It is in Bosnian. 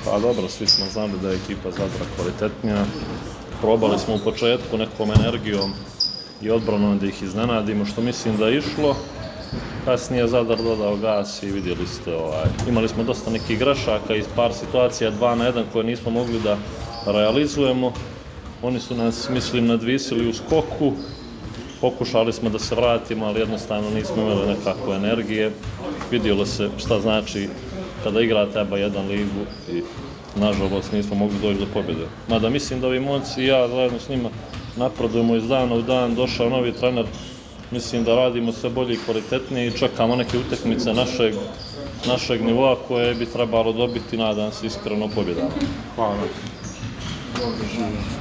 Pa dobro, svi smo znali da je ekipa Zadra kvalitetnija. Probali smo u početku nekom energijom i odbranom da ih iznenadimo, što mislim da je išlo. Kasnije Zadar dodao gas i vidjeli ste, imali smo dosta nekih grešaka i par situacija 2-1 koje nismo mogli da realizujemo. Oni su nas, mislim, nadvisili u skoku. Pokušali smo da se vratimo, ali jednostavno nismo imali nekakve energije. Vidjelo se šta znači kada igrate ABA1 ligu i nažalost nismo mogli doći do pobjede. Mada mislim da ovi momci i ja zajedno s njima napredujemo iz dana u dan, došao novi trener, mislim da radimo sve bolje i kvalitetnije i čekamo neke utakmice našeg nivoa koje bi trebalo dobiti, nadam se iskreno, pobjedama. Hvala.